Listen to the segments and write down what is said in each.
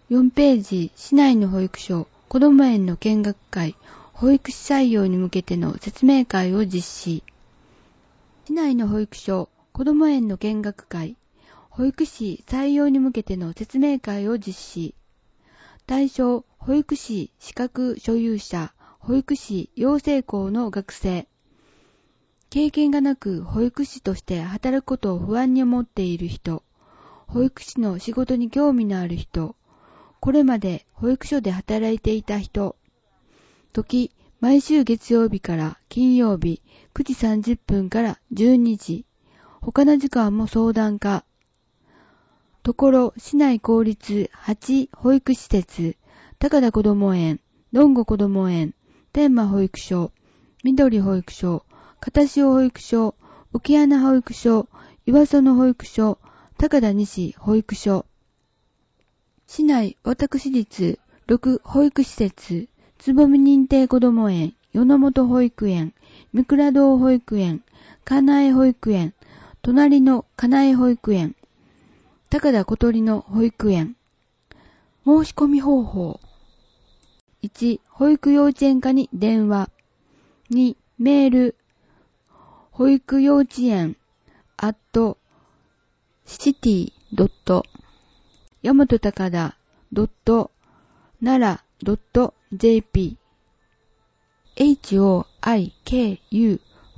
4ページ、市内の保育所、子ども園の見学会、保育士採用に向けての説明会を実施。市内の保育所、子ども園の見学会、保育士採用に向けての説明会を実施。対象、保育士資格所有者、保育士養成校の学生。経験がなく保育士として働くことを不安に思っている人、保育士の仕事に興味のある人、これまで保育所で働いていた人。時、毎週月曜日から金曜日9時30分から12時。他の時間も相談可。ところ、市内公立8保育施設、高田こども園、どんごこども園、天満保育所、緑保育所、片潮保育所、沖穴保育所、岩園保育所、高田西保育所。市内私立6保育施設、つぼみ認定こども園、与野本保育園、三倉堂保育園、かなえ保育園、隣のかなえ保育園、高田小鳥の保育園。申し込み方法。1、保育幼稚園課に電話。2、メール。保育幼稚園@city. 大和高田.nara.jp hoikuyu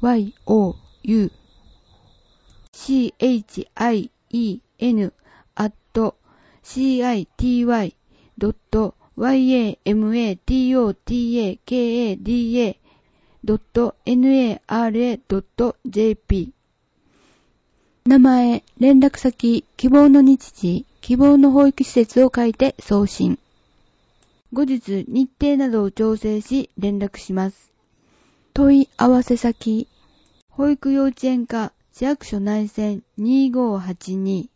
city.yamatakada.nara.jp 名前、連絡先、希望の日時、希望の保育施設を書いて送信。後日、日程などを調整し連絡します。問い合わせ先、保育幼稚園課市役所内線2582